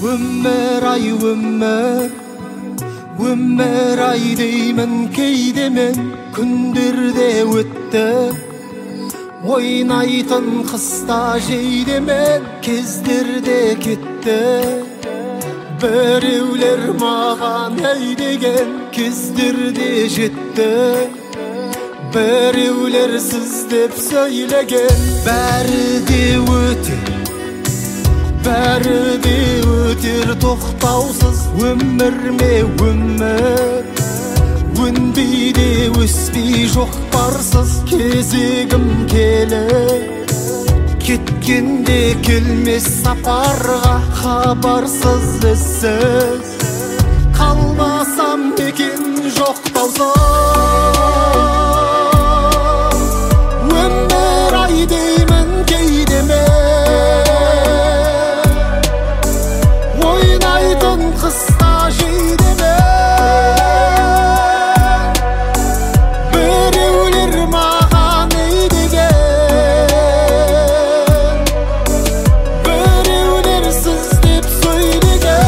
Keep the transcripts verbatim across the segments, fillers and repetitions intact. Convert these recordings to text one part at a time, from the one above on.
Өмір ай өмір, өмір ай деймін кейде мен. Күндерде өтті ойнайтын қыста жейде мен. Кездерде кетті біреулер маған әй деген. Кездерде жетті біреулер сіз деп сөйлеген. Бәрі де өтер, бәрі де өтер тоқтаусыз. Өмір ме өмір, өнбей де өспей жоқ барсыз. Кезегім келіп кеткенде келмес сапарға. Хабарсыз ізсіз қалмасам екен жоқтаусыз. Өмір ай деймін кейде мен, ойнайтын қыста жейде мен. Біреулер маған ей деген, біреулер сіз деп сөйлеген.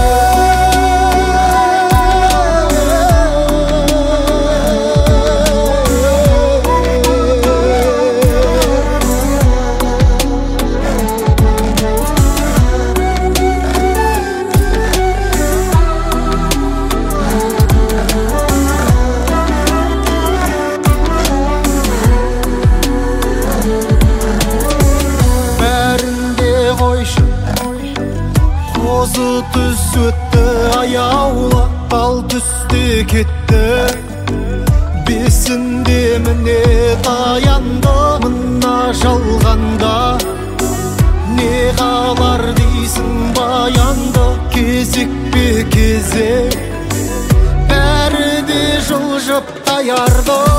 Қозы түс өтті аяулы, ал түсте кетті. Бесінде міне таянды мына жалғанда. Не қалар дейсің баянды, кезек пе кезек, бәрі де жылжып таярды.